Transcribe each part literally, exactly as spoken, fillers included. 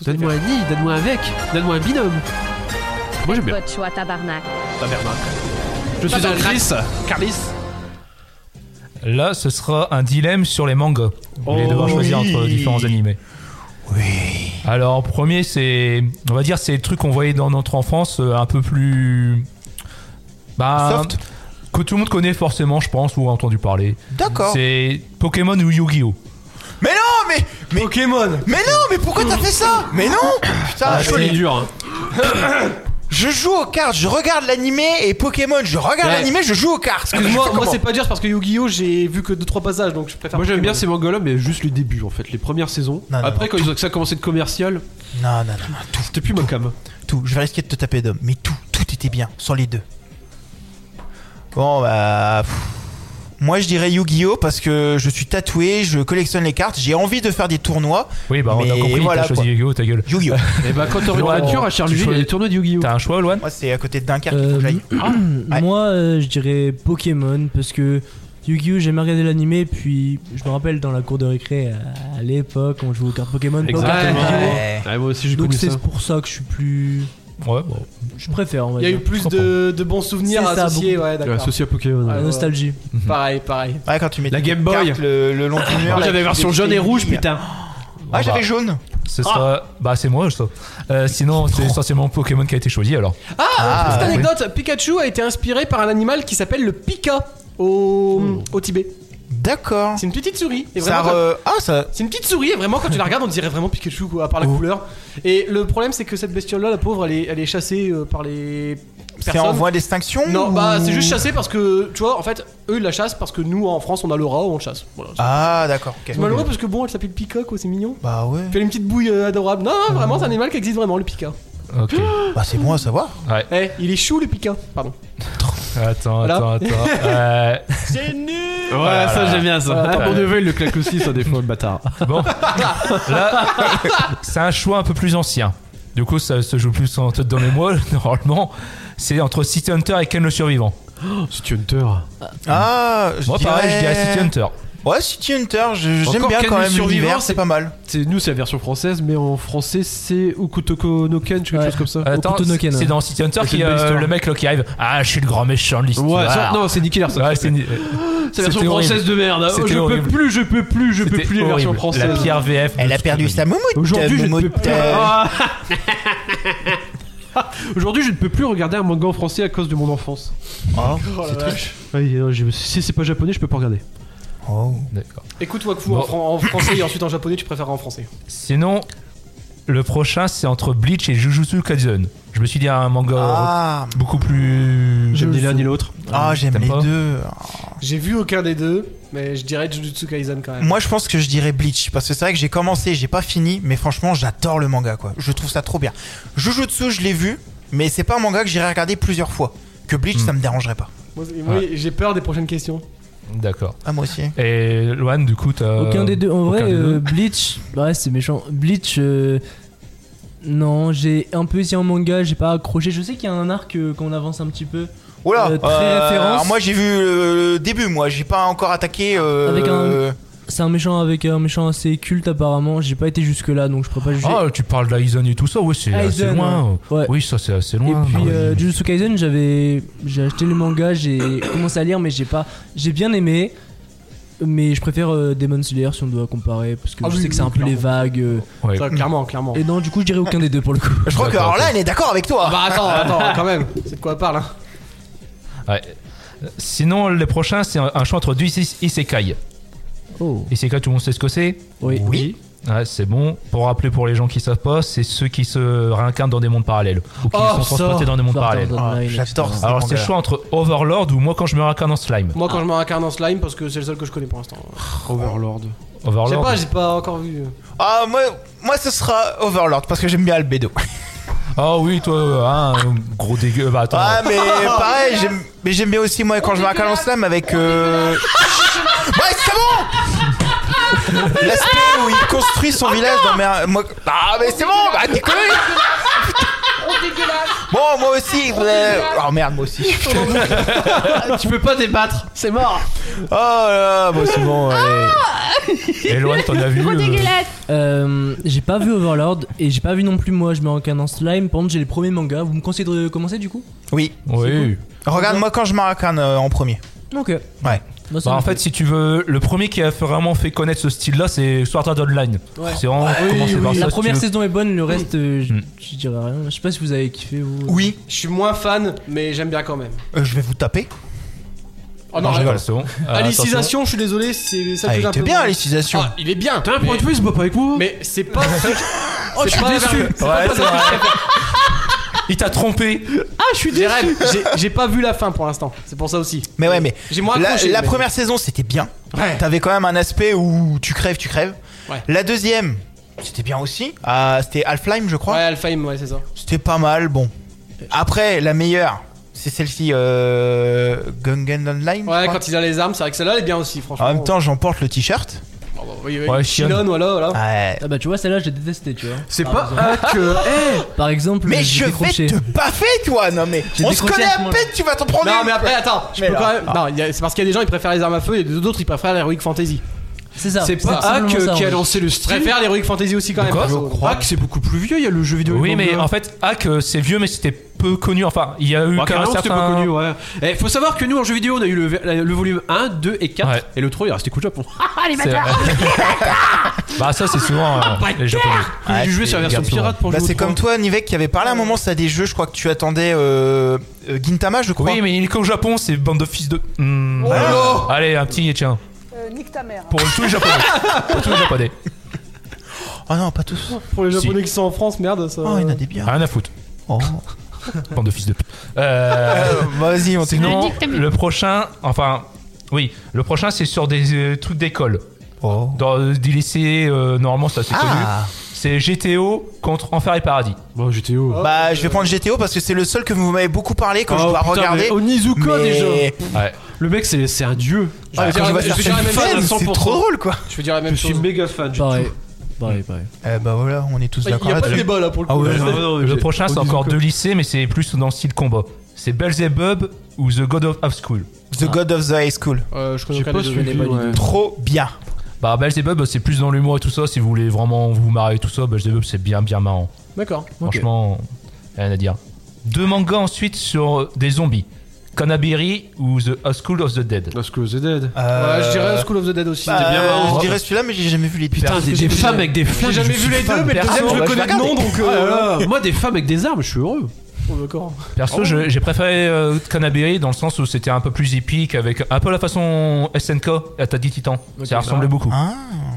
Donne-moi un nid, donne-moi un avec, donne-moi un binôme. Moi j'aime bien. Votre choix, tabarnak. Tabarnak. Je suis un Chris. Carlis. Là, ce sera un dilemme sur les mangas. Vous allez Oh, devoir choisir oui. entre différents animés. Oui. Alors, premier, c'est. On va dire, c'est le truc qu'on voyait dans notre enfance, euh, un peu plus. Bah. Soft. Que tout le monde connaît forcément, je pense, ou a entendu parler. D'accord. C'est Pokémon ou Yu-Gi-Oh! Mais non, mais, mais, Pokémon. mais non, mais pourquoi t'as fait ça? Mais non. Putain, Ah, je, c'est dur. Hein. je joue aux cartes, je regarde l'animé et Pokémon, je regarde Ouais. l'animé, je joue aux cartes. Excuse-moi, Je fais moi comment c'est pas dur, c'est parce que Yu-Gi-Oh j'ai vu que deux trois passages donc je préfère. Moi j'aime bien ces Pokémon. mangas-là, mais juste les débuts en fait, les premières saisons. Non, non, Après, non, quand ils ont, que ça a commencé de commercial, Non, non, non, non, tout, c'était plus ma cam. tout. Je vais risquer de te taper d'homme, mais tout, tout était bien, sans les deux. Bon, bah. pff, Moi je dirais Yu-Gi-Oh! Parce que je suis tatoué, je collectionne les cartes, j'ai envie de faire des tournois. Oui, bah, on Mais a compris, voilà, t'as choisi quoi. Yu-Gi-Oh! Ta gueule. Yu-Gi-Oh! Et bah, quand t'auras une Ouais, voiture bon, à tu Charleville, il y a choisis- des tournois de Yu-Gi-Oh! T'as un choix, Loan? Moi c'est à côté de Dunkerque, il faut Euh, que j'aille. Ouais. Moi, euh, je dirais Pokémon parce que Yu-Gi-Oh! J'ai jamais regardé l'animé, puis je me rappelle dans la cour de récré à, à l'époque, on jouait aux cartes Pokémon. pas aux cartes Exactement. Yu-Gi-Oh! Ouais. Ouais, moi aussi j'ai Donc connu c'est ça. pour ça que je suis plus. Ouais, bon. Je préfère, on va Il y a eu dire. plus Je de, de bons souvenirs C'est ça, associés, ouais, Ouais, d'accord. associé à Pokémon. Ouais. La nostalgie. Pareil, pareil. Ouais, quand tu mets La tes Game Boy. cartes le, le long du mur. Moi là, j'avais tu version mets jaune tes et rouge, billes. putain. Ah, j'avais bah, jaune. Ce sera. Bah, c'est moi, ça. Euh, sinon, c'est essentiellement Pokémon qui a été choisi alors. Ah, Ah, petite oui. anecdote, Pikachu a été inspiré par un animal qui s'appelle le Pika au, au Tibet. D'accord. C'est une petite souris. Et Ça vraiment, re- Ah, ça. c'est une petite souris et vraiment quand tu la regardes on dirait vraiment Pikachu quoi, à part la Oh. couleur. Et le problème c'est que cette bestiole là, la pauvre, elle est, elle est chassée euh, par les C'est personnes. en voie d'extinction Non, ou- bah c'est juste chassé parce que tu vois en fait eux ils la chassent parce que nous en France on a le rat, on le chasse. Voilà. Ah, d'accord. ok. C'est malheureux parce que bon elle s'appelle Pika quoi, c'est mignon. Bah ouais. Puis elle a une petite bouille euh, adorable. Non, non vraiment c'est un animal qui existe vraiment le Pika. Ok. Bah c'est bon à savoir. Eh, il est chou le Pika. Pardon. Attends, Voilà. attends, attends. Euh, C'est nul. Ouais, ça j'aime bien ça. Voilà. Ah, mon neveu il le claque aussi, ça des fois, le bâtard. bon. Là, c'est un choix un peu plus ancien. Du coup, ça se joue plus en tête dans les mois, normalement. C'est entre City Hunter et Ken le Survivant. City Hunter. Ah, je Moi, dirais... pareil, je dirais City Hunter. Ouais, City Hunter, je- j'aime Encore bien Ken quand le même Survivant, l'univers, c'est- c'est pas mal. C'est, nous c'est la version française, mais en français c'est Ukutoko no Ken, quelque Ouais. chose comme ça. Attends, Okuto no Ken, c'est ouais. dans City Hunter C'est qui une belle euh, histoire. le mec là qui arrive. Ah, je suis le grand méchant de l'histoire. Ouais, ça- non, c'est Nicky Larson. Ouais, c'est, c'est la c'était version horrible. française de merde. Oh, C'était je peux horrible. plus, je peux plus, je peux C'était plus les versions horrible. françaises. La pire V F. de Elle a toute perdu ma sa vie. moumoute. Aujourd'hui, je ne moumoute, peux plus. euh, Ah. Aujourd'hui, je ne peux plus regarder un manga en français à cause de mon enfance. Oh. C'est truc. Ouais, euh, je- si c'est pas japonais, je peux pas regarder. Oh. D'accord. Écoute Wakfu Bon. en, fran- en français et ensuite en japonais, tu préféreras en français. Sinon, le prochain, c'est entre Bleach et Jujutsu Kaisen. Je me suis dit un manga Ah, beaucoup plus. J'aime ni l'un ni l'autre. ah j'aime T'aimes les pas deux. J'ai vu aucun des deux, mais je dirais Jujutsu Kaisen quand même. Moi je pense que je dirais Bleach parce que c'est vrai que j'ai commencé, j'ai pas fini, mais franchement j'adore le manga quoi. Je trouve ça trop bien. Jujutsu je l'ai vu, mais c'est pas un manga que j'irai regarder plusieurs fois. Que Bleach Hmm. ça me dérangerait pas. Moi, c'est- moi, Ouais. j'ai peur des prochaines questions. D'accord. Ah moi aussi. Et Loan, du coup, t'as. Aucun des deux. En vrai, aucun des euh, deux Bleach, ouais, c'est méchant. Bleach, euh, non, j'ai un peu essayé en manga, j'ai pas accroché. Je sais qu'il y a un arc euh, qu'on avance un petit peu. Oula. Euh, très référence. alors moi j'ai vu le début, moi j'ai pas encore attaqué. euh, Avec un- C'est un méchant avec un méchant assez culte apparemment. J'ai pas été jusque là, donc je pourrais pas juger. Ah, tu parles d'Aizen et tout ça, ouais, c'est assez Aizen, loin. ouais. Oui, ça, c'est assez Et loin. puis Ah oui. euh, Jujutsu Kaisen, j'avais j'ai acheté le manga, j'ai commencé à lire, mais j'ai pas, j'ai bien aimé. Mais je préfère euh, Demon Slayer si on doit comparer parce que Ah je oui, sais que c'est oui, un peu les clairement. vagues. euh. Ouais. Ça, clairement, clairement. Et non, du coup, je dirais aucun des deux pour le coup. Je crois que D'accord, alors là ok. elle est d'accord avec toi. Ah bah attends, attends, quand même. C'est de quoi elle parle. Hein. Ouais. Sinon, le prochain, c'est un un choix entre deux is- isekai. Oh. Isekai, tout le monde sait ce que c'est. Oui. Oui. Ouais, c'est bon. Pour rappeler pour les gens qui savent pas, c'est ceux qui se réincarnent dans des mondes parallèles ou qui Oh, sont ça. transportés dans des mondes Sword Art parallèles. Ah, Online, j'adore et cetera. ça. Alors, c'est manga. le choix entre Overlord ou moi quand je me réincarne en slime. Moi, quand je me réincarne en slime, parce que c'est le seul que je connais pour l'instant. Overlord. Je sais Overlord. pas, j'ai pas encore vu. Ah moi, moi ce sera Overlord parce que j'aime bien Albedo. Ah oui, toi, hein, gros dégueu. Bah attends. Ah mais pareil, j'aime, mais j'aime bien aussi moi quand je me réincarne en slam avec. Euh... Ouais c'est bon. L'aspect où il construit son village dans mes. Moi... Ah mais c'est bon, bah déconner. Bon, moi aussi. euh, Oh merde, moi aussi. Tu peux pas débattre, c'est mort. Oh là, bon, c'est bon. allez. Et Loan, t'en as vu euh, Euh, j'ai pas vu Overlord et j'ai pas vu non plus moi, je me requin en slime. Par contre, j'ai les premiers mangas. Vous me conseillez de commencer du coup? Oui. Oui. Regarde-moi quand je m'arracane euh, en premier. Ok. Ouais. Moi, ça Bah, me en fait, si tu veux, le premier qui a vraiment fait connaître ce style-là, c'est Sword Art Online. Ouais. C'est vraiment Oui, commencer oui, par ça. la si première tu veux. saison est bonne, le reste, euh, je Mm. je dirais rien. Je sais pas si vous avez kiffé vous. Oui. Je suis moins fan, mais j'aime bien quand même. Euh, je vais vous taper. Oh non, je je rigole, c'est bon. Euh, Alicisation, je suis désolé, c'est ça Ah, que il j'ai un était peu bien, moins. Alicisation. Ah, il est bien. T'as un point mais- de vue, il se bat pas avec moi. Mais c'est pas. Oh, je suis pas déçu. vers- c'est pas Ouais, pas c'est vers- vrai. Il t'a trompé. Ah, je suis J'ai déçu. rêve, j'ai- j'ai pas vu la fin pour l'instant, c'est pour ça aussi. Mais ouais, mais J'ai moins la, accroché. la mais- première saison c'était bien. Ouais. T'avais quand même un aspect où tu crèves, tu crèves. Ouais. La deuxième, c'était bien aussi. Ah, c'était Half-Life, je crois. Ouais, Alphaim, ouais, c'est ça. C'était pas mal. Bon. Après, la meilleure, c'est celle-ci, euh, Gungan Online. je Ouais, crois. quand il a les armes, c'est vrai que celle-là elle est bien aussi, franchement. En même temps, j'en porte le t-shirt. Oh, bah, oui, oui, Ouais, Shinon, Shion. voilà, voilà. Ouais. Ah bah tu vois, celle-là, j'ai détesté, tu vois. C'est Par pas exemple. hack. euh, eh, Par exemple, Mais j'ai je vais décroché. te baffer, toi. Non mais, J'ai on se décroché connaît à ce à moment-là. peine. Tu vas t'en prendre Non, une. mais après, attends, je Mais peux là, quand même. ah. Non, il y a- c'est parce qu'il y a des gens qui préfèrent les armes à feu et d'autres ils préfèrent l'Heroic Fantasy. C'est ça. c'est pas simplement hack ça, qui a ouais. lancé le Je style. préfère l'Heroic Fantasy aussi quand même. Quoi perso. Je crois. Hack, c'est beaucoup plus vieux. Il y a le jeu vidéo. Oui, et mais manga. en fait, Hack, euh, c'est vieux, mais c'était peu connu. Enfin, il y a eu Ouais, quand même carrément, c'était pas certains. connu, ouais. Eh, faut savoir que nous en jeu vidéo, on a eu le, le volume un, deux et quatre. Ouais. Et le trois, il est resté coup de Japon. C'est vrai. Bah, ça, c'est souvent euh, les japonais. J'ai Ouais, dû jouer sur la c'est- version regarde pirate pour Bah, jouer au c'est trois. comme toi, Nivek, qui avait parlé à un moment. Ça des jeux, je crois que tu attendais euh, euh, Gintama, je crois. Oui, mais il est qu'au Japon, c'est bande de fils de. Hmm. Oh là. Allez, un petit, tiens. Euh, nique ta mère. Pour tous les japonais. Pour tous les japonais. Oh non, pas tous. Pour les Si. japonais qui sont en France, merde, ça. Oh, il y en a des biens. Rien à foutre. Oh. Bande de fils de. Euh. Euh, Vas-y, on t'écoute. Sinon, le prochain, enfin, oui, le prochain c'est sur des euh, trucs d'école. Oh. Dans euh, des lycées, euh, normalement ça c'est connu. Ah. C'est G T O contre Enfer et Paradis. Bon, G T O. Bah, je vais prendre G T O parce que c'est le seul que vous m'avez beaucoup parlé quand je Oh, dois putain, regarder. mais Onizuka Mais- déjà. Ouais. Le mec, c'est c'est un dieu. Ah, Ah, je quand je vais vois dire- je vais certaines dire la même chose à fans, cent c'est pour cent. trop drôle quoi. Je veux dire la Je même suis chose. méga fan. Pareil. Pareil, pareil. Eh bah voilà, on est tous Il y a d'accord pas de là-dessus. débat là pour le Ah coup. ouais, Ouais. Le prochain c'est encore deux lycées, mais c'est plus dans le style combat. C'est Beelzebub ou The God of High School. The God of the High School. Euh, je connais J'ai aucun pas des deux. suivi, pas du ouais. tout. Trop bien. Bah Beelzebub c'est plus dans l'humour et tout ça. Si vous voulez vraiment vous marrer et tout ça, Beelzebub c'est bien bien marrant. D'accord. Franchement, rien à dire. Deux mangas ensuite sur des zombies. Kanabiri ou The A School of the Dead. Parce que The Dead. Euh, Ouais, je dirais School of the Dead aussi. bah, bien marrant. Je dirais celui-là, mais j'ai jamais vu les Putain, des, des femmes avec des flammes. J'ai jamais je vu suis les fan. deux, mais le Perso, deuxième je bah, le je connais vais de nom regarder. donc. Ah euh, là là. Moi, des femmes avec des armes, je suis heureux. Oh, d'accord. Perso, je- j'ai préféré euh, Kanabiri dans le sens où c'était un peu plus épique, avec un peu la façon S N K, Attack des Titans. Ça ressemblait beaucoup. Ah.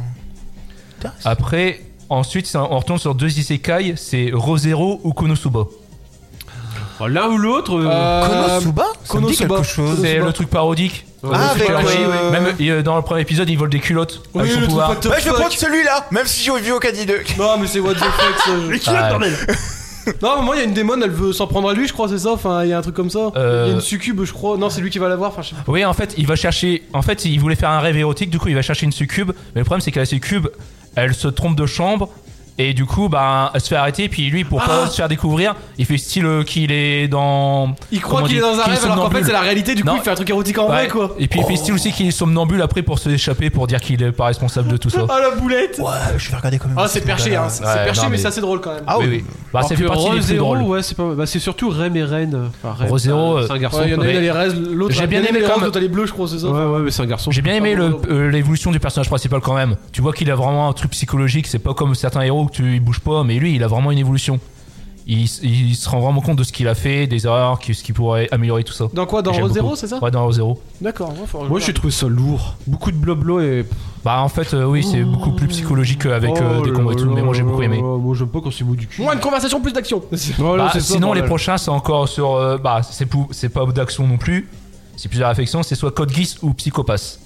Après, ensuite, ça- on retourne sur deux isekai, c'est Rosero ou Konosuba. Oh, l'un ou l'autre. euh, Euh, Konosuba Ça me dit Konosuba. quelque chose. C'est le truc parodique. Ah, avec Konosuba, oui, euh, Même euh, dans le premier épisode, il vole des culottes Oui, avec son le truc pouvoir. pas top Ouais, je vais fuck. prendre celui-là, même si j'ai vu au Caddy deux. Non, mais c'est what the fuck ça. je- Ah, ouais. Non, mais moi, il y a une démon, elle veut s'en prendre à lui, je crois, c'est ça. Enfin, il y a un truc comme ça. Il Euh, y a une succube, je crois. Non, c'est lui qui va l'avoir. Enfin, je sais pas. Oui, en fait, il va chercher. En fait, il voulait faire un rêve érotique, du coup, il va chercher une succube. Mais le problème, c'est que la succube, elle se trompe de chambre. Et du coup, bah, elle se fait arrêter. Puis lui, pour pas Ah. se faire découvrir, il fait style euh, qu'il est dans. Il croit comment qu'il est dire, dans un qu'il est rêve alors qu'en fait, somnambule. c'est la réalité. Du coup, Non. il fait un truc érotique en vrai, Ouais. quoi. Et puis il fait style aussi qu'il est somnambule après pour se échapper, pour dire qu'il est pas responsable de tout ça. Ah, la boulette. Ouais, je vais regarder quand même. Ah, c'est perché, hein. C'est Ouais, perché, non, mais mais- c'est assez drôle quand même. Ah oui, oui. oui. Bah, alors ça fait que partie des plus Rosero, drôles. ouais, c'est pas. Bah, c'est surtout Rem et Ren. Enfin, Rem, Rosero, c'est un garçon. Ouais, il y en a mais- une, elle est rose, l'autre. J'ai elle bien a aimé les quand roses, même. l'autre, elle est bleue, je crois, c'est ça. Ouais, ouais, mais c'est un garçon. J'ai bien aimé le- euh, l'évolution du personnage principal quand même. Tu vois qu'il a vraiment un truc psychologique, c'est pas comme certains héros que tu il bouge pas, mais lui il a vraiment une évolution. Il, s- il se rend vraiment compte de ce qu'il a fait, des erreurs, que- ce qu'il pourrait améliorer tout ça. Dans quoi Dans J'aime Rose Zero, beaucoup. c'est ça Ouais, dans Rosero. D'accord. ouais, faut- Moi, j'ai trouvé ça lourd. Beaucoup de blabla et. Bah en fait euh, oui c'est beaucoup plus psychologique qu'avec euh, Oh des là combats et tout, là mais moi j'ai là beaucoup aimé. là, Moi, j'aime pas quand c'est mou du cul. Moins de conversation, plus d'action. Voilà, Bah, c'est ça, sinon les bordel. prochains c'est encore sur euh, bah c'est pou- c'est pas d'action non plus, c'est plus de la réflexion, c'est soit Code Geass ou Psychopath.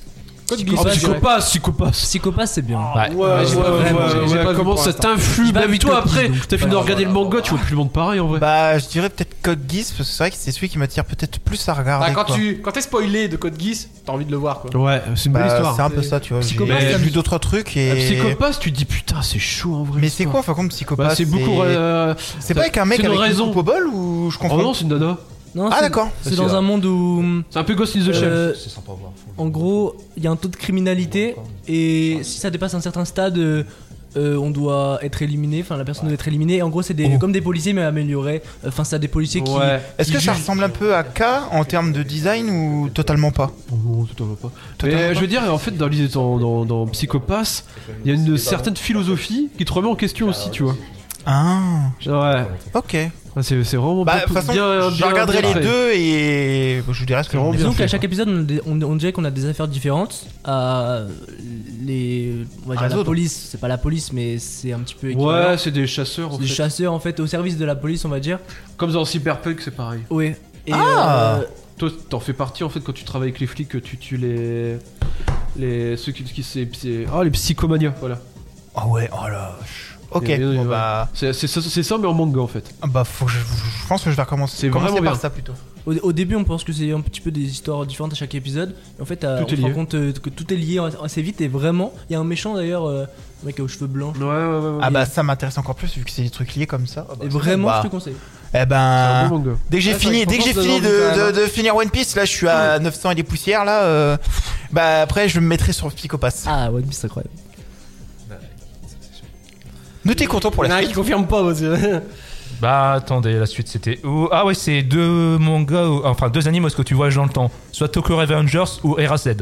Code Psychopathe, Geass, je dirais. Psychopathe, psychopathe. Psychopathe, c'est bien. Ouais. Ouais, j'ai ouais, pas vu, ouais, j'ai- j'ai ouais, pas vu comment pour ça l'instant. t'influe? J'ai pas Même vu toi Code Geass, après, donc t'as fini de pas- regarder le manga, tu vois plus le monde pareil en vrai. Bah, je dirais peut-être Code Geass, parce que c'est vrai que c'est celui qui m'attire peut-être plus à regarder. Bah, quand quoi. tu quand t'es spoilé de Code Geass, t'as envie de le voir quoi. Ouais, c'est une belle Bah, histoire. c'est un peu ça, tu vois. J'ai Psychopathe, j'ai ça vu me- d'autres trucs et. Un psychopathe, tu te dis putain, c'est chaud en vrai. Mais c'est l'histoire. quoi, enfin, comme psychopathe Bah, c'est beaucoup. euh, C'est pas avec un mec c'est une avec raison. une coupe au bol ou je Oh confonds non, c'est une nana. Non, Ah, c'est- d'accord. C'est C'est dans là. un monde où, C'est un peu Ghost in the Shell. euh, C'est sympa à voir. en gros, il y a un taux de criminalité et si ça dépasse un certain stade, euh, euh, on doit être éliminé. Enfin, la personne doit être éliminée. Et en gros, c'est des Oh. comme des policiers mais améliorés. Enfin, c'est des policiers qui. Ouais. Est-ce qui que ça jugent- ressemble un peu à K en termes de design ou totalement pas? Oh non, totalement pas. Totalement Mais pas. je veux dire, en fait, dans, l'idée- dans, dans, dans Psychopath, il y a une certaine philosophie qui te remet en question aussi, tu vois. Ah, Ouais, ok. c'est c'est vraiment Bah, de bien- toute façon, bien- je bien- regarderai bien les fait. deux et je vous dirai ce que C'est j'en vraiment ai bien Disons fait, qu'à chaque quoi. épisode, on, a des- on- on dirait qu'on a des affaires différentes. À les, on va dire la Résoudre. police, c'est pas la police, mais c'est un petit peu équivalent. Ouais, c'est des chasseurs en C'est des fait. chasseurs en fait au service de la police, on va dire. Comme dans Cyberpunk, c'est pareil. Ouais. Et Ah. euh, Toi, t'en fais partie en fait quand tu travailles avec les flics, que tu tues les. Les. Ceux qui. qui c'est. c'est- Ah, les psychomanias, voilà. Ah ouais, oh là. Ok, Et- et- bon ouais. bah, C'est c'est ça, c'est ça, mais en manga en fait. bah faut que je, je pense que je vais recommencer. C'est commencer vraiment par bien. ça plutôt. au, au début, on pense que c'est un petit peu des histoires différentes à chaque épisode. Et en fait, euh, Tout on est se rend lié. compte euh, que tout est lié assez vite. Et vraiment, il y a un méchant d'ailleurs, euh, un mec aux cheveux blancs. Ouais, ouais, ouais. ouais. Ah bah ça m'intéresse encore plus vu que c'est des trucs liés comme ça. Ah bah, Et c'est vraiment, bon, bah, je te conseille. Eh C'est un ben, bon manga. dès que j'ai Ouais, fini, c'est vrai, dès que j'ai franchement, fini ça donne envie de, quand de, même, de finir One Piece, là je suis à neuf cents et des poussières là. euh, bah après je me mettrai sur Psychopath. Ah, One Piece, c'est incroyable. Nous t'es content pour Il y en la a un suite? qui confirme pas aussi. Bah attendez, la suite c'était où? Ah ouais, c'est deux mangas, ou- enfin deux animes où est-ce que tu voyages dans le temps. Soit Tokyo Revengers ou Erased.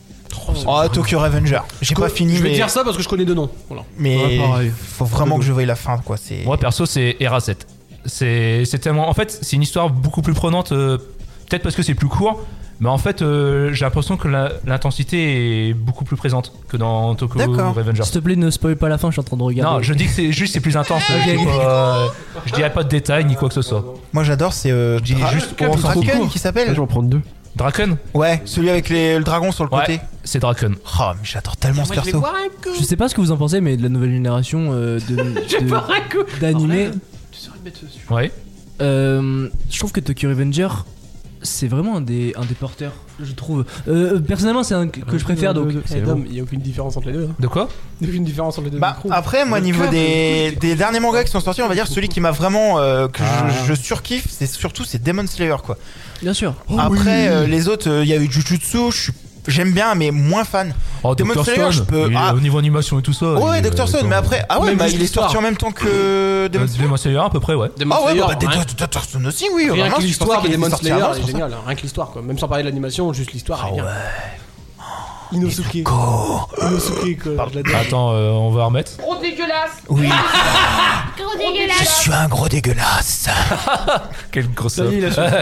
Oh Tokyo Revenger. J'ai pas fini Je vais mais, dire ça parce que je connais deux noms. Voilà. mais Ouais, pareil. faut vraiment que je voie la fin quoi. C'est. Moi perso c'est Erased. C'est c'est tellement... En fait c'est une histoire beaucoup plus prenante, euh, peut-être parce que c'est plus court, mais en fait euh, j'ai l'impression que la- l'intensité est beaucoup plus présente que dans Tokyo D'accord. Revengers. S'il te plaît, ne spoil pas la fin, je suis en train de regarder. Non, je dis que c'est juste c'est plus intense. Ok, je, dis ok. pas, euh, je dirais pas de détails ni quoi que ce soit. Moi j'adore c'est euh, dis Dra- juste Draken qu'on s'en fout. qui Ah, s'appelle. je vais en prendre deux. Draken? Ouais, celui avec les, le dragon sur le côté. Ouais, c'est Draken. Oh mais j'adore tellement ce Moi, je vais perso. boire un coup. Je sais pas ce que vous en pensez, mais de la nouvelle génération euh, de, de- Boire un coup. d'animés, Tu saurais me mettre dessus. Ouais. euh, je trouve que Tokyo Revenger, c'est vraiment un des, un des porteurs, je trouve. Euh, personnellement, c'est un que que je préfère, donc. C'est Eh, bon. Dom, il y a aucune différence entre les deux. hein. De quoi? Il y a aucune différence entre les deux. Bah micros. après moi Le niveau câble, des, des derniers mangas qui sont sortis on va dire celui qui m'a vraiment euh, que Ah. je, je surkiffe c'est surtout c'est Demon Slayer quoi. Bien sûr. Après euh, les autres euh, il y a eu Jujutsu je suis j'aime bien mais moins fan. Oh, Demon Doctor Slayer, Stone. je peux- Il est ah. Au niveau animation et tout ça. Ouais il est- Doctor Stone attends. mais après ah ouais Même bah juste il est sorti l'histoire. en même temps que Demon Euh, Slayer. Demon Slayer à peu près, ouais. Demon Ah ouais Slayer, bah, bah, rien- Doctor Stone aussi oui Rien vraiment que je l'histoire pensais de qu'il était Demon sorti Slayer avant, est c'est pour ça. géniale. Rien que l'histoire quoi. Même sans parler de l'animation, juste l'histoire Ah est bien. ouais. Inosuke. Go. Inosuke quoi. Je l'adore. Attends, euh, on va remettre. Gros dégueulasse. Oui Gros je dégueulasse. suis un gros dégueulasse. Quelle grosse Ça y est, il assume.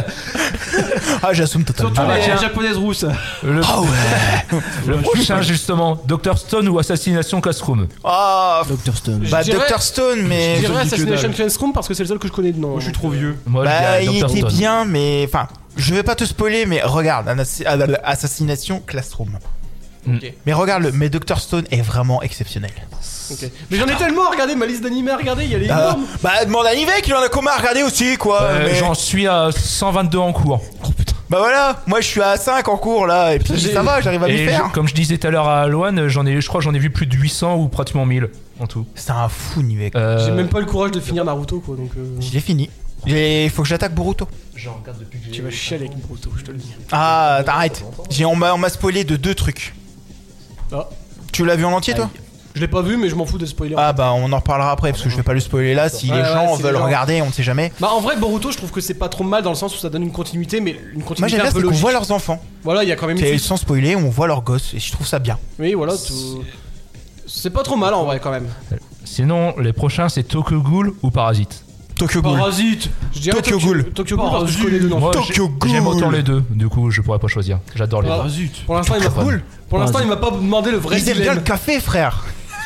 Ah j'assume totalement. Surtout bah, les tiens. japonaises rousses. Le, Ah ouais. le prochain, justement, Doctor Stone ou Assassination Classroom. Ah Doctor Stone. bah Je dirais- Doctor Stone mais Je dirais dis que Assassination dalle. Classroom parce que c'est le seul que je connais de nom. Moi, je suis trop vieux. Moi, bah je il dirais Doctor était Stone. bien mais enfin je vais pas te spoiler mais regarde un assi- ah, Assassination Classroom. Ok. Mais regarde le mais Doctor Stone est vraiment exceptionnel. Ok. Mais j'en ai tellement à regarder ma liste d'animés à regarder, il y a les Ah, énormes. bah demande à Nivek, il en a combien à regarder aussi quoi. Euh, mais- J'en suis à cent vingt-deux en cours. Bah voilà, moi je suis à cinq en cours là et puis J'ai- ça va, j'arrive à m'y Et faire. je- comme je disais tout à l'heure à Loan, j'en ai, je crois que j'en ai vu plus de huit cents ou pratiquement mille en tout. C'est un fou Nivek. Euh, J'ai même pas le courage de finir Naruto quoi donc. euh, Je l'ai fini. Il faut que j'attaque Boruto. Tu vas chialer avec Naruto, je te le dis. Ah, t'arrêtes. J'ai on m'a on m'a spoilé de deux trucs. Ah. Tu l'as vu en entier toi? Je l'ai pas vu mais je m'en fous de spoiler. Ah bah on en reparlera après parce que je vais pas le spoiler là. Si Ouais, les ouais, gens si veulent les gens- regarder, on ne sait jamais. Bah en vrai Boruto je trouve que c'est pas trop mal dans le sens où ça donne une continuité mais une Moi continuité j'aime bien un c'est peu qu'on logique. voit leurs enfants. Voilà il y a quand même une Et suite. sans spoiler, on voit leurs gosses et je trouve ça bien. Oui voilà tout... C'est pas trop mal en vrai quand même. Sinon, les prochains, c'est Tokyo Ghoul ou Parasite. Tokyo Ghoul. Parasite. Je dirais Tokyo Ghoul. Tokyo Ghoul parce que je connais deux noms. Moi, Tokyo j'ai- Ghoul. j'aime autant les deux, du coup, je pourrais pas choisir. J'adore les Ah. deux. Ah zut. Pour l'instant il m'a Tokyo pas Ghoul. Pour l'instant il m'a pas demandé le vrai Ils aiment bien le dilemme. café frère.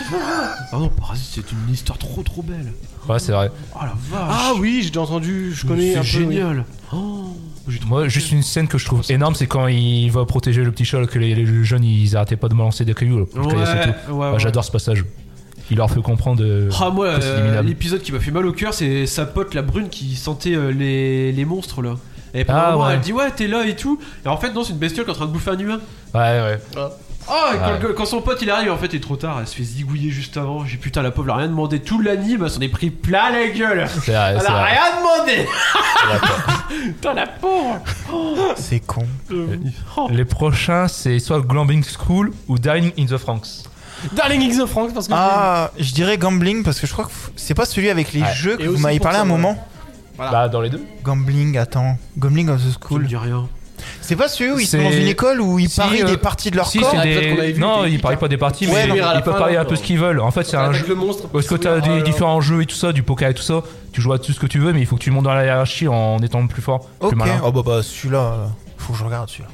Ah non, Parasite, c'est une histoire trop trop belle. Ouais, c'est vrai. Oh la vache. Ah oui j'ai déjà entendu, je connais un C'est peu. oui. génial. Oh. J'ai trouvé- Moi, juste une scène que je trouve énorme, c'est quand il va protéger le petit chat, que les, les jeunes ils arrêtaient pas de balancer des cailloux. Là, pour Ouais, casser tout. ouais, Ah, ouais. J'adore ce passage. Il leur fait comprendre. euh, Ah, moi, que c'est euh, éliminable. l'épisode qui m'a fait mal au cœur, c'est sa pote, la brune, qui sentait euh, les, les monstres là. Et pendant Ah, un moment, ouais. elle dit ouais, t'es là et tout. Et en fait, non, c'est une bestiole qui est en train de bouffer un humain. Ouais, ouais. Ah, et quand, Ouais. quand son pote il arrive, en fait, il est trop tard. Elle se fait zigouiller juste avant. J'ai putain, la pauvre, elle a rien demandé. Tout l'anime, elle s'en est pris plein la gueule. C'est vrai, Elle c'est a vrai. rien demandé. C'est vrai, quoi. Putain, la pauvre. C'est con. Oh. Les prochains, c'est soit Glambing School ou Dining in the Franks. Darling X of France parce que. Ah, je dirais Gambling parce que je crois que f- c'est pas celui avec les Ouais. jeux que Et vous aussi m'avez pour parlé ça, à un ouais. moment. Voilà. Bah, dans les deux. Gambling, attends. Gambling of the Je School. me dis rien. C'est pas celui où ils sont C'est- dans une école où ils Si, parient euh, des parties de leur Si, corps. c'est Ah, peut-être qu'on avait des. vu Non, des ils clips, parient hein. pas des parties, Ouais, mais non, mais à la ils peuvent fin, parier là, un peu ce qu'ils veulent. En fait, c'est un Avec jeu. le monstre. Parce que t'as des différents jeux et tout ça, du poker et tout ça, tu joues à tout ce que tu veux, mais il faut que tu montes dans la hiérarchie en étant le plus fort, Ok. plus malin. Oh bah bah celui-là, euh, faut que je regarde celui-là.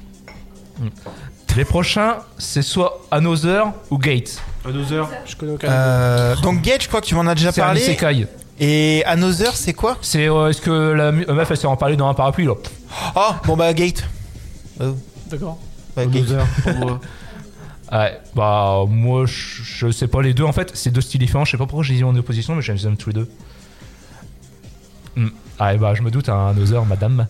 Les prochains, c'est soit Another ou Gate. Another. Je connais aucun. Euh, donc Gate, je crois que tu m'en as déjà C'est un parlé. isekai. Et Another, c'est quoi? C'est euh, est-ce que la mu- meuf elle s'est en parler dans un parapluie là? Oh, bon bah Gate. Oh, D'accord. bah, Gate. Another pour moi. Ouais, bah moi je, je sais pas les deux en fait, c'est deux styles différents, je sais pas pourquoi je les ai en opposition mais j'aime bien tous les deux. Hmm. Ah bah je me doute un Another madame.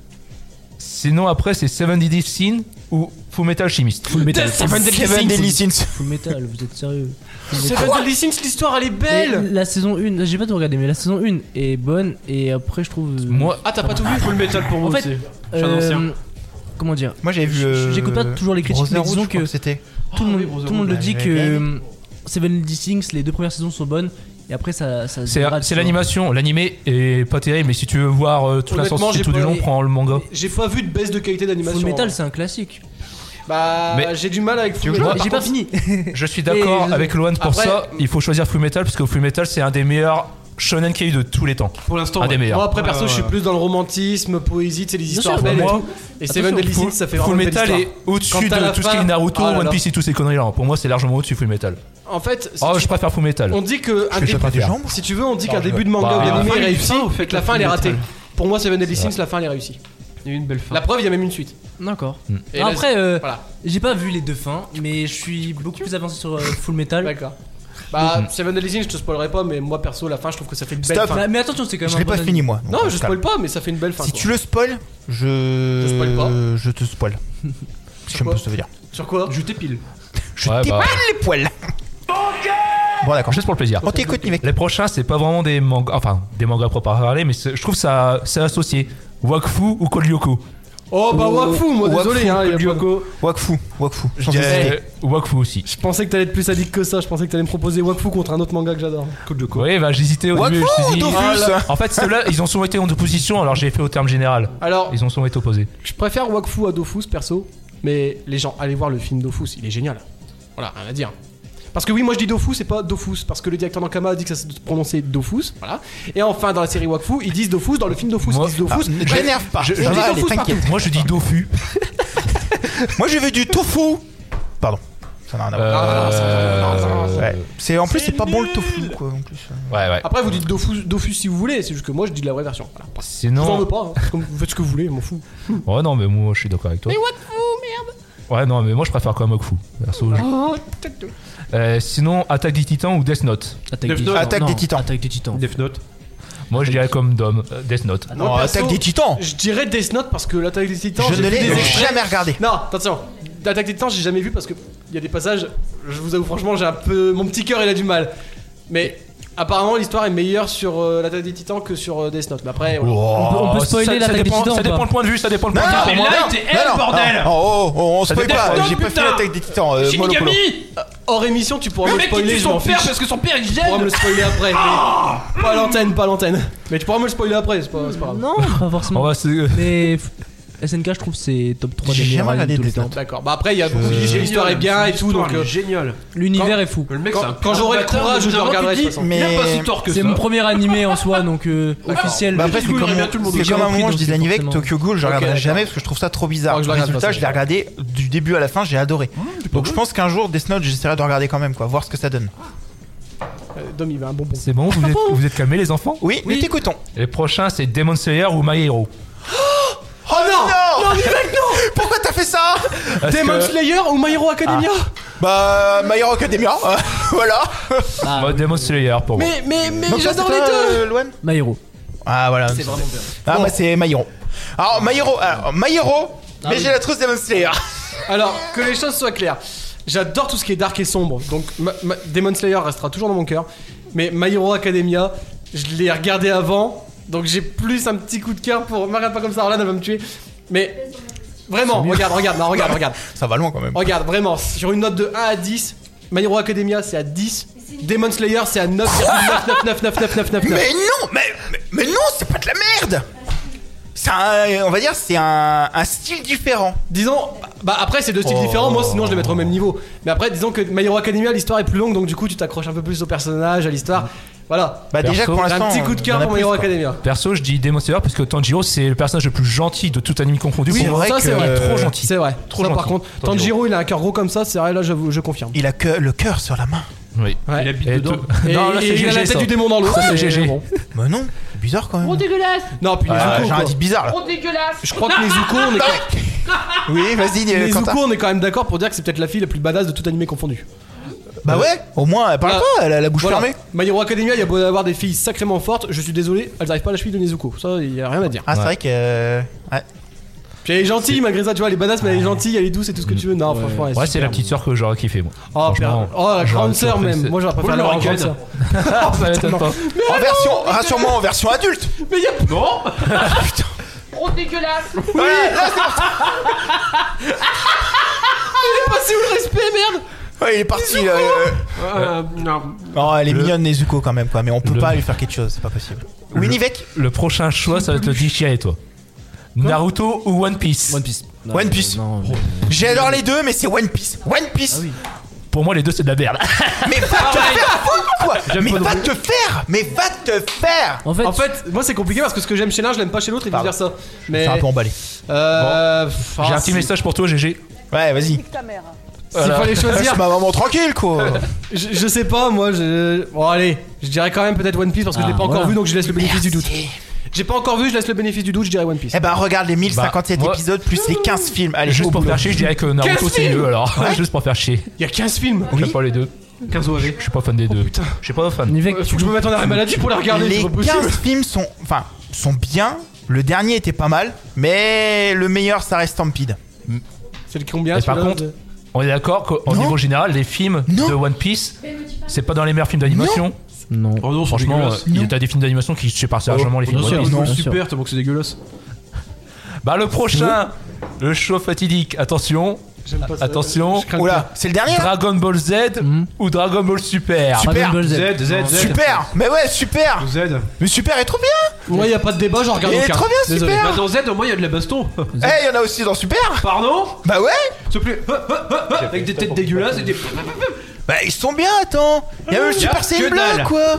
Sinon après c'est Seven Deadly Sins ou Full Metal Alchemist. Full Metal. Seven Deadly Sins. Full Metal, vous êtes sérieux? Full C'est Metal. pas Deadly Sins, l'histoire elle est Et belle. La saison un, j'ai pas tout regardé, mais la saison un est bonne et après je trouve. euh, Moi Ah, t'as pas tout vu? Full Metal pour moi En fait, aussi. Je suis un ancien. euh, comment dire? Moi j'avais vu. J- euh, j'écoute pas toujours les critiques, mais Brotherhood, disons je crois que- c'était. Tout le Ah monde, oui, Brotherhood, tout le monde le ouais, dit ouais, que ouais. euh, Seven Deadly Sins, les deux premières saisons sont bonnes et après ça. ça se c'est dégrade, c'est tu vois. l'animation, l'animé est pas terrible mais si tu veux voir euh, toute la Honnêtement, sortie j'ai tout du pas- long, prends le manga. J'ai pas vu de baisse de qualité d'animation. Full Metal, hein. c'est un classique. Bah, Mais- j'ai du mal avec Full veux Metal. jouer par J'ai pas contre- fini. Je suis d'accord Mais- avec Loan pour Après- ça, il faut choisir Full Metal parce que Full Metal c'est un des meilleurs shonen qu'il y a eu de tous les temps. Pour l'instant, Un des ouais. meilleurs. Moi après Ouais, perso ouais, je suis ouais. plus dans le romantisme, poésie, c'est les Bien histoires sûr, belles et moi, tout. Et Seven attention, Deadly Full, Sins ça fait Full vraiment une belle Metal histoire. est au-dessus Quand t'as de la tout ce fin- qui est Naruto, Oh là One là. Piece et tous ces conneries là. Pour moi c'est largement au-dessus Full Metal. En fait, si Oh tu- je préfère Full Metal. on dit que un fais début- chacun des jambes. si tu veux, on dit Non, qu'un je début de veux- manga bah, ou d'anime la fin est est réussi bien, en fait, et que la la fin elle est Full ratée. Metal. Pour moi Seven Deadly C'est Sins la fin elle est réussie. Il y a eu une belle fin. La preuve, il y a même une suite. D'accord. Et là, Après, euh, voilà. j'ai pas vu les deux fins, mais je suis beaucoup plus avancé sur euh, Full Metal. D'accord. Bah, Mhm. Seven Deadly Sins, je te spoilerai pas, mais moi perso, la fin, je trouve que ça fait une belle Stop. fin. Mais, mais attention, c'est quand même Je un l'ai bon pas anime. fini moi. Non, je spoil pas, mais ça fait une belle fin. Si quoi. tu le spoil, je. Je spoil pas. Je te spoil. Je sais quoi pas ce que ça veut dire. Sur quoi Je t'épile. Je Ouais, t'épile bah, les poils. Bon d'accord. juste pour le plaisir. On t'écoute Nivek. Les prochains c'est pas vraiment des mangas, enfin des mangas propres à parler, mais c'est- je trouve ça c'est associé. Wakfu ou Code Lyoko. Oh bah Wakfu, moi Wakfu, désolé, hein, il y a Code pas- Wakfu. Wakfu. Je Sans dirais hésiter. Wakfu aussi. Je pensais que t'allais être plus addict que ça, je pensais que t'allais me proposer Wakfu contre un autre manga que j'adore. Code de quoi? Oui, bah j'hésitais au début. Wakfu Je me ou suis dit- Dofus En fait, ceux-là, ils ont souvent été en opposition, alors j'ai fait au terme général. Alors, Ils ont souvent été opposés. je préfère Wakfu à Dofus perso, mais les gens, allez voir le film Dofus, il est génial. Voilà, rien à dire. Parce que oui, moi je dis Dofus et pas Dofus, parce que le directeur d'Ankama a dit que ça se prononçait Dofus, voilà. Et enfin, dans la série Wakfu, ils disent Dofus, dans le film Dofus, Moi- ils disent Dofus. Ne t'énerve pas. je- Ça je dis va aller, Dofus t'inquiète. Moi je dis Dofu. Moi je veux du tofu. Pardon. Ça n'a rien à voir. Euh, Ouais. C'est en plus c'est pas bon le tofu quoi en plus. Ouais, ouais. Après, vous dites Dofus, Dofus si vous voulez, c'est juste que moi je dis la vraie version. Voilà. Je vous en veux Sinon. pas, hein. Comme vous faites ce que vous voulez, je m'en fous. Ouais, non, mais moi je suis d'accord avec toi. Mais Wakfu, merde. Ouais, non, mais moi je préfère quand même Wakfu. Perso, je- Oh, Euh, sinon, Attaque des Titans ou Death Note. Attaque Death des Note. Titans. Attaque Non, des Titans. Attaque des Titans. Death Note. Moi je dirais comme Dom, euh, Death Note. Non, Moi, perso, Attaque des Titans. Je dirais Death Note parce que l'attaque des titans. Je j'ai ne vu l'ai des extraits. jamais regardé. Non, attention. L'attaque des titans, j'ai jamais vu parce que il y a des passages. Je vous avoue franchement, j'ai un peu. Mon petit cœur, il a du mal. Mais apparemment, l'histoire est meilleure sur euh, l'attaque des titans que sur euh, Death Note. Mais après, voilà. On peut- on peut Oh, spoiler ça- ça l'attaque des dépend- Titans Ça ou dépend pas le point de vue, ça dépend le Non, point de vue. non, Pour moi, là, non, il était non, elle, non, bordel. non, oh, oh, on Ça spoil dépend. pas. Non, J'ai pas putain. fait l'attaque des Titans. euh, Mollo Polo. Shinigami. Hors émission, tu pourras Le me mec qui spoiler. tue Je son m'en père fiche. parce que son père il Tu pourras me gêne. le spoiler après. mais- Pas à l'antenne, pas à l'antenne. Mais tu pourras me le spoiler après, c'est pas, c'est pas grave. Non, pas forcément. On va se- Mais f- S N K, je trouve, c'est top trois J'ai des jamais meilleurs regardé animes tous les Death temps. Note. D'accord. Bah après, il y a Je- beaucoup qui disent que l'histoire est bien et tout, donc. euh, génial. L'univers est fou. Le mec, Quand- c'est un quand j'aurai le bâtard, courage, je le bizarrement, regarderai, tu te de toute dis, façon. Il a pas Mais- si tort que ça. C'est mon premier animé en soi, donc euh, officiel. Bah mais après du c'est coup, comme, il y a tout le monde c'est qui comme a un moment repris, je disais à donc Nivek, forcément. Tokyo Ghoul je Ok, regarderai d'accord. jamais parce que je trouve ça trop bizarre. Faudra que je le regarde, Résultat de je toute l'ai regardé du début à la fin j'ai adoré. Donc je pense qu'un jour Death Note j'essaierai de regarder quand même quoi, voir ce que ça donne. Euh, Dom, il va un bonbon. C'est bon, vous êtes, vous êtes calmés les enfants? Oui, nous t'écoutons. Les prochains c'est Demon Slayer ou My Hero. Non, Pourquoi t'as fait ça? Parce Demon que- Slayer ou My Hero Academia? Bah, My Hero Academia, euh, voilà. Ah, Moi, Demon Slayer pour moi. Mais, mais, mais Donc, toi, j'adore c'est les toi, deux. euh, Loane My Hero. Ah, voilà. C'est vraiment bien. Ah, Bon. moi, c'est My Hero. Alors, My Hero, alors, My Hero, Ah mais oui. j'ai la trousse Demon Slayer. Alors, que les choses soient claires. J'adore tout ce qui est dark et sombre. Donc, ma- ma- Demon Slayer restera toujours dans mon cœur. Mais My Hero Academia, je l'ai regardé avant. Donc, j'ai plus un petit coup de cœur pour. Me regarde pas comme ça, Orlan, elle va me tuer. Mais vraiment, regarde, regarde, non, regarde, regarde. Ça va loin quand même. Regarde, vraiment, sur une note de un à dix, My Hero Academia c'est à dix. Demon Slayer c'est à neuf virgule neuf neuf neuf neuf neuf neuf neuf. Mais non, mais, mais, mais non, c'est pas de la merde. C'est un, on va dire, c'est un, un style différent. Disons, bah après c'est deux styles Oh. différents, moi sinon je les mettrais au même niveau. Mais après disons que My Hero Academia l'histoire est plus longue donc du coup tu t'accroches un peu plus au personnage, à l'histoire. Voilà. Bah déjà Perso, pour J'ai l'instant, un petit coup de il y en cœur a pour My plus, Hero quoi. Academia. Perso, je dis Demon Slayer parce que Tanjiro, c'est le personnage le plus gentil de tout anime confondu. Oui, Pour c'est moi, vrai ça que c'est vrai. il est trop gentil. C'est vrai. Trop ça, par gentil, contre, Tanjiro. Tanjiro il a un cœur gros comme ça, c'est vrai là j'avoue, je confirme. Il a que le cœur sur la main. Oui. Ouais. Il habite Et dedans. tout- Et, Non, là, et c'est il a la G G. tête ça. du démon dans l'eau. Ça, c'est G G. bon. Bah non, c'est bizarre quand même. Oh dégueulasse. Non, puis les Ah, Zuko. j'ai un quoi. indice bizarre là. Oh dégueulasse. Je crois que les Zuko, on est Oui, vas-y, euh, les Quentin. Zuko, on est quand même d'accord pour dire que c'est peut-être la fille la plus badass de tout anime confondu. Bah ouais, au moins, elle parle Voilà. pas, elle a la bouche Voilà. fermée. My Hero Academia, il y a beau avoir des filles sacrément fortes, je suis désolé, elles arrivent pas à la cheville de Nezuko. Ça, il y a rien à dire. Ah, c'est Ouais. vrai que. euh, Ouais. Puis elle est gentille malgré ça, tu vois, elle est badass, mais elle est gentille, elle est douce et tout ce que tu veux. Non, franchement, elle est Ouais, c'est super. la petite sœur que j'aurais kiffé, moi. Oh, Franchement, père- oh, la j'aurais grande sœur kiffé, même. c'est- Moi, j'aurais préféré Oh, la le grande Raikkonen. sœur. Ça m'étonne pas. En version, rassure-moi, en version adulte. Mais y'a Non. Oh dégueulasse. Voilà, là, passé où le respect, merde. c'est- ouais, il est parti. là, euh. Euh, non. Non, elle est Le- mignonne, Nezuko quand même, quoi, mais on peut Le- pas lui faire quelque chose, c'est pas possible. Winnie Vec. Le prochain choix, ça va te déchirer, toi. Naruto ou One Piece? One Piece. Non, One Piece. Non, mais- J'adore les deux, mais c'est One Piece. One Piece. Ah oui. Pour moi, les deux, c'est de la merde. Mais va te faire foutre, quoi. J'aime Mais pas non va plus. te faire. Mais va te faire. En fait, En fait, moi c'est compliqué parce que ce que j'aime chez l'un, je l'aime pas chez l'autre et vice Pardon. versa. Mais. C'est un peu emballé. Euh. J'ai un petit message pour toi, G G. Ouais, vas-y. S'il fallait Laisse choisir, ma maman tranquille, quoi. je, je sais pas, moi, je. Bon, allez, je dirais quand même peut-être One Piece parce que je l'ai Ah, pas encore voilà. vu donc je laisse le bénéfice du doute. Merci. J'ai pas encore vu, je laisse le bénéfice du doute, je dirais One Piece. Eh ben, regarde les mille cinquante-sept Bah, moi- épisodes plus les quinze films. Allez, Juste au pour boulot. faire chier, je dirais que Naruto, quinze c'est films. mieux alors. Ouais. Juste pour faire chier. Il y a quinze films. J'aime pas les deux. quinze O A V. Je suis pas fan des deux. putain. Je suis pas fan. Nivek, Euh, faut que je me mette en arrêt maladie pour les regarder, Les c'est pas possible. quinze films sont, enfin, sont bien. Le dernier était pas mal, mais le meilleur, ça reste Stampede. C'est le combien Et par celui-là contre, de- On est d'accord qu'au Non. niveau général, les films Non. de One Piece, c'est pas dans les meilleurs films d'animation. non. Oh non, c'est Franchement, dégueulasse. euh, il y a des films d'animation qui surpassent largement les films Bien de sûr, One Piece. ils non. sont Bien sûr. super tellement que c'est dégueulasse. Bah le prochain, le show fatidique. Attention, J'aime pas ça. attention. Je crains Oula, c'est le dernier là Dragon Ball Z Mhm. ou Dragon Ball Super. Super. Dragon Ball Z. Z, Z, Z. Super. Mais ouais, super. Z. Mais super est trop bien. Moi, y a pas de débat, j'en regarde Il est aucun. trop bien, Désolé. super. Bah dans Z au moins il y a de la baston. Eh, il y en a aussi dans super. Pardon. Bah ouais. S'il te plaît. Avec des têtes dégueulasses et des. Bah ils sont bien, attends. Il y a même le Y a Super que Saiyan blanc, dalle. quoi.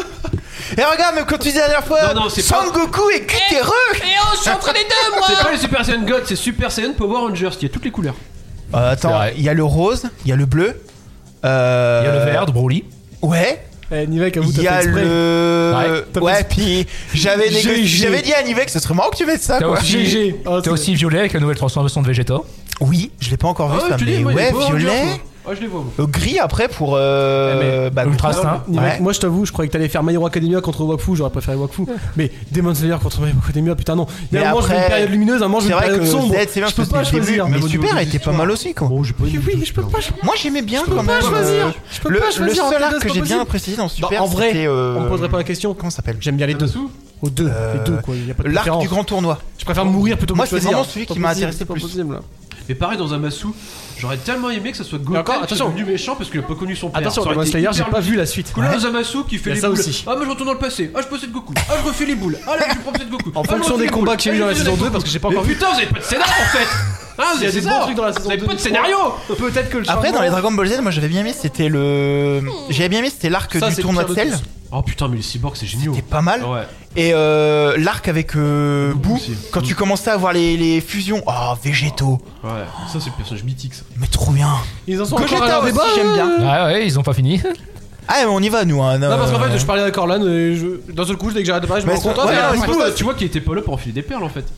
Et regarde, même quand tu disais la dernière fois, Non, non, c'est pas- Sangoku est cutéreux. Et oh, je suis entre les deux, moi. C'est pas les Super Saiyan God, c'est Super Saiyan Power Rangers. Il y a toutes les couleurs. Euh, C'est attends, vrai. il y a le rose, il y a le bleu. Euh... Il y a le vert de Broly. Ouais. Eh, Nivek, à vous, Il t'as y fait a exprès. le. Ouais, t'as Ouais, fait- puis j'avais G négocié- G. j'avais dit à Nivek que ce serait marrant que tu mettes ça, T'as quoi. aussi- G G. Oh, T'as c'est- aussi Violet avec la nouvelle transformation de Vegeta. Oui, je l'ai pas encore vu Ah ouais, ça, tu dis, mais moi, il y a ouais, Power Rangers, violet. moi. Ah, je les vois. moi. Euh, gris après pour. Euh... bah, Ultra contre- Instinct. Nivek, Ouais. moi je t'avoue, je croyais que t'allais faire My Hero Academia contre Wakfu, j'aurais préféré Wakfu. Mais Demon Slayer contre My Hero Academia, putain non. Il y Mais a un moment, je veux une après, période lumineuse, un moment, je C'est veux une vrai que période sombre. Z, c'est bien Je peux parce que pas c'était le début, choisir. mais Même au niveau super des était pas histoires. mal aussi, quoi. Bon, j'ai pas Oui, oui, mais je peux pas. Moi j'aimais bien peux quand pas même. choisir. euh, Je peux Le, pas le choisir entre seul les arc deux, que c'est j'ai pas bien possible. apprécié dans Non, Super, en vrai, c'était, euh, on me poserait pas la question. Comment ça s'appelle J'aime bien les deux. Aux deux, Euh, les deux quoi, y a pas de L'arc préférence. du grand tournoi. Je préfère mourir plutôt que Moi, de c'est choisir. vraiment celui C'est qui pas m'a possible, intéressé c'est pas plus. possible. Et pareil dans un Masu, j'aurais tellement aimé que ça soit Goten encore, qui attention. soit devenu méchant parce qu'il a pas connu son père. Attention, Ça aurait Demon été Slayer, j'ai hyper pas logique. vu la suite. Que là, Zamasu qui fait Il y a les ça boules. aussi. Ah, mais je retourne dans le passé. Ah, je possède Goku. Ah, je refais les boules. Ah, là, je possède Goku. En Ah, je fonction refais des les combats boules. que j'ai vus dans la Ah, je saison refais deux, parce que j'ai pas encore Mais vu. putain, vous avez pas de scénar en fait. Ah, Il y a des bons trucs dans la saison Vous avez deux. pas de scénario. Peut-être que le Après, changement- dans les Dragon Ball Z, moi j'avais bien aimé, c'était le. J'avais bien aimé, c'était l'arc Ça, du c'est le tournoi de pire de sel. tous. Oh putain, mais les cyborgs c'est génial. C'était pas mal. Ouais. Et euh, l'arc avec euh, Boo, aussi. quand tu commençais à voir les, les fusions. Oh, végétaux. Ouais, ça c'est le personnage mythique ça. Mais trop bien. Ils en sont encore à Gogeta leur aussi, débat. j'aime bien. Ouais, ouais, ils ont pas fini. Ah, mais on y va, nous. Hein, Non, parce qu'en fait, je parlais avec Orlan et je... d'un seul coup, dès que j'arrête de parler, je me Mais rends compte. ouais, Ah, mais merde, non, c'est mais pas- Tu vois qu'il était pas là pour enfiler des perles en fait.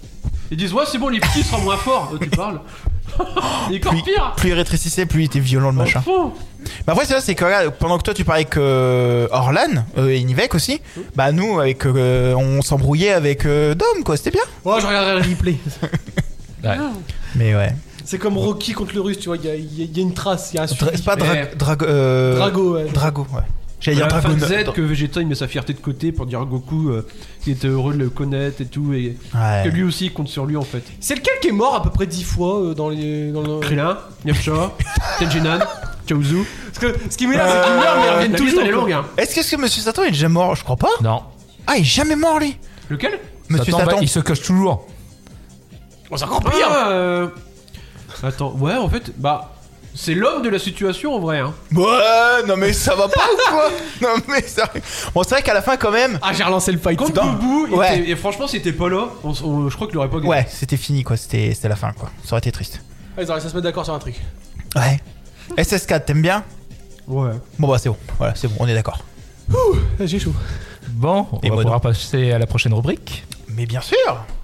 Ils disent ouais c'est bon les petits seront moins forts. Euh, tu parles. Il est encore Plus, pire. plus il rétrécissait, plus il était violent le machin. Oh, Bah après c'est ça, c'est que là, pendant que toi tu parlais avec euh, Orlan euh, et Nivek aussi, bah nous avec euh, on s'embrouillait avec euh, Dom quoi, c'était bien. Oh, je regarderai le replay. Ouais. Mais ouais. C'est comme Rocky contre le russe, tu vois, il y a, il y a- il y a une trace, il y a un Dra- suivi. c'est pas Dra- Mais- Drago. euh, Drago, ouais. Drago, ouais. J'allais À dire la fin Dragon. de Z que Vegeta il met sa fierté de côté pour dire à Goku euh, qu'il était heureux de le connaître et tout et Ouais. que lui aussi il compte sur lui en fait. C'est lequel qui est mort à peu près dix fois euh, dans les. Dans le... Krillin, Yamcha, Tenjinan, Chaozu. Parce que ce qui m'énerve, c'est qu'ils meurent, mais ils reviennent La toujours. liste elle est quoi. longue hein. Est-ce que, est-ce que Monsieur Satan est déjà mort? Je crois pas. Non. Ah, il est jamais mort lui. Lequel? Monsieur Satan, Satan. bah, il se cache toujours. Oh, c'est encore pire. Ah, euh... Attends, ouais en fait, bah c'est l'homme de la situation en vrai hein. Ouais, non mais ça va pas ou quoi? Non mais ça. Bon, c'est vrai qu'à la fin quand même. Ah, j'ai relancé le fight. Contre Dans- Boubou, il Ouais. était- et franchement s'il était pas là, on, on- je crois qu'il aurait pas gagné. Ouais, c'était fini quoi. C'était c'était la fin quoi. Ça aurait été triste. Ah, ils ont réussi à se mettre d'accord sur un truc. Ouais. S S quatre, t'aimes bien? Ouais. Bon bah c'est bon. Voilà, c'est bon, on est d'accord. Ah, j'ai chaud. Bon, on Et va moi pouvoir passer à la prochaine rubrique. Mais bien sûr.